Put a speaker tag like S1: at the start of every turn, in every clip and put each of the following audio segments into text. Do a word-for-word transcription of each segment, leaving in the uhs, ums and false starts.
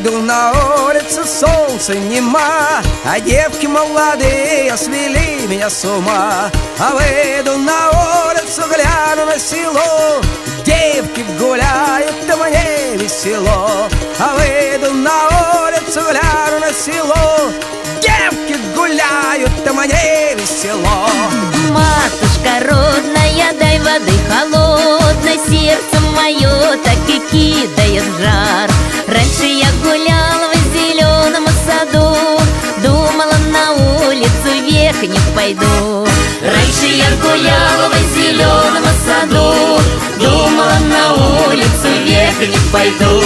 S1: Выйду на улицу, солнца нема, а девки молодые свели меня с ума. А выйду на улицу, гляну на село, девки гуляют, да мне весело. А выйду на улицу, гляну на село, девки гуляют, да мне весело.
S2: Матушка родная, дай воды холодной, сердце мое так и кидает в жар. Раньше я гуляла в зеленом саду, думала, на улицу вверх не пойду. Раньше я гуляла в зеленом саду, думала, на улицу вверх не пойду.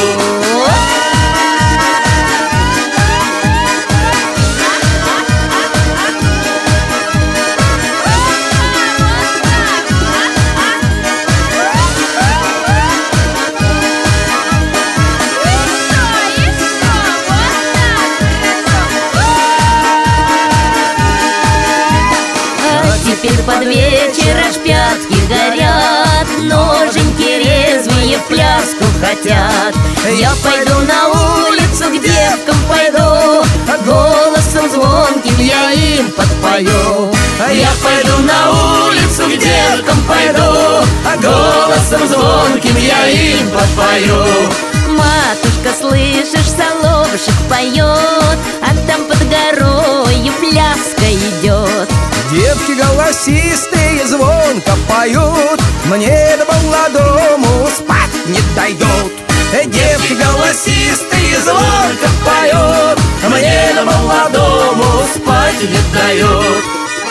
S2: Теперь под вечер аж пятки горят, ноженьки резвые в пляску хотят. Я пойду на улицу, к девкам пойду, голосом звонким я им подпою. Я пойду на улицу, к девкам пойду, голосом звонким я им подпою. Матушка, слышишь, соловушек поет, а там под горою пляска идет.
S1: Девки голосистые звонко поют, мне до молодому спать не дойдут. Девки голосистые звонко поют, мне до молодому спать не дают.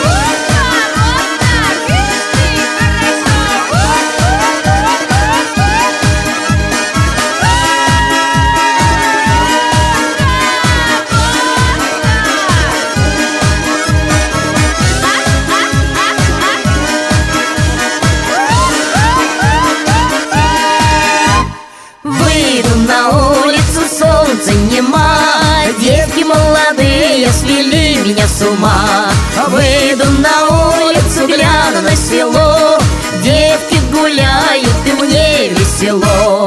S2: Солнце нема, девки молодые свели меня с ума. Выйду на улицу, гляну на село, девки гуляют, и мне весело.